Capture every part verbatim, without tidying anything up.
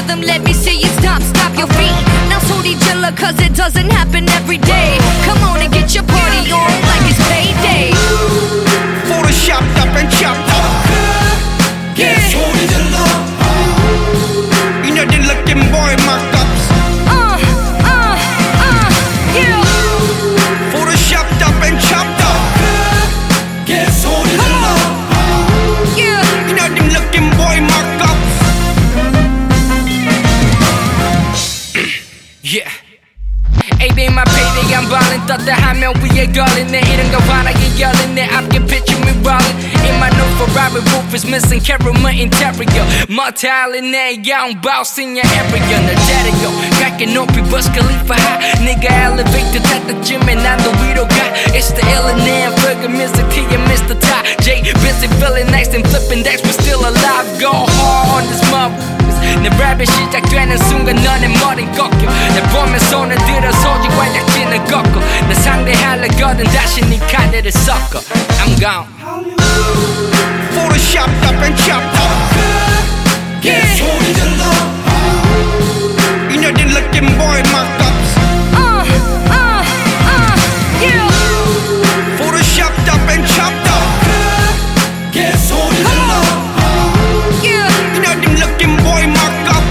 rhythm, let me see you stop, stop your feet. Now 소리 질러 cause it doesn't happen every day. Come on and get your party on like it's payday. Photoshopped up and chopped up. Yeah. 소리 질러. You know they looking boy mock-ups. Uh, uh, uh, yeah. Photoshopped up and chopped up. Yeah, 소리 질러. Yeah. You know them looking boy mock-ups. Yeah. A-Day my payday I'm ballin' 떴다 하면 위에 걸리네 이런거 환하게 열린 내 앞에 picture me rollin' In my new Ferrari roof is missing caramel interior 멋탈리네 young boss in your area 널 데려요 갈게 높이 Burj Khalifa high 네가 elevator 탔다쯤에 난 더 위로 가 It's the illin' burger Mister T and Mister Ty J busy feeling nice and flipping decks we're still alive go hard on this mob 내 랩이 시작되는 순간 너의 머린 꺾여 내 보면 손을 들어 소지 완약진을 꺾어 나 상대하려거든 다시 네 카드를 섞어 I'm gone Photoshopped up and chopped up. Yeah. 소리 질러. You know they looking boy mock-ups. Uh, uh, uh, yeah. Photoshopped up and chopped up. Yeah, 소리 질러. Yeah. You know them looking boy mock-ups.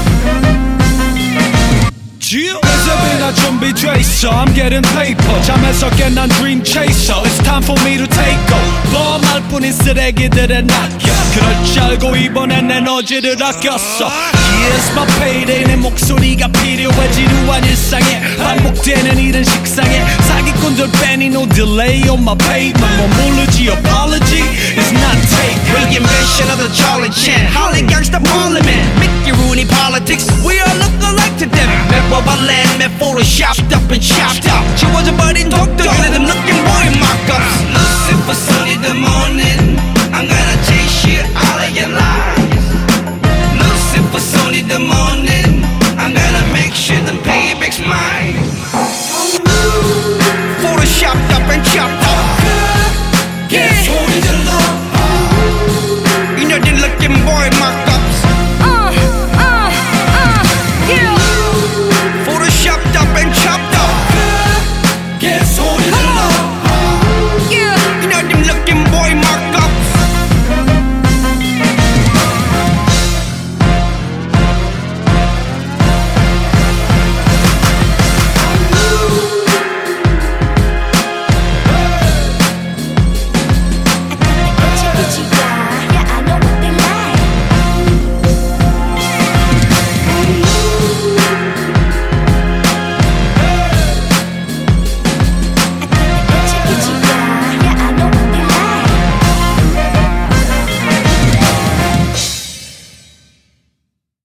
resume 준비돼 있어 I'm getting paper 잠에서 깬 난 dream chaser It's time for me to take over 뻔할 뿐인 쓰레기들에 낚여 그럴 줄 알고 이번엔 에너지를 아꼈어 Here's my payday 내 목소리가 필요해 지루한 일상에 반복되는 이런 식상에 사기꾼들 뺀이 no delay on my payment 뭐 모르지 apology is not take Reinvention of the Charlie Chan Holly gangsta parliament Mickey Rooney politics We all look alike to them 멤버 발렌 매 photoshopped up and chopped up 지워져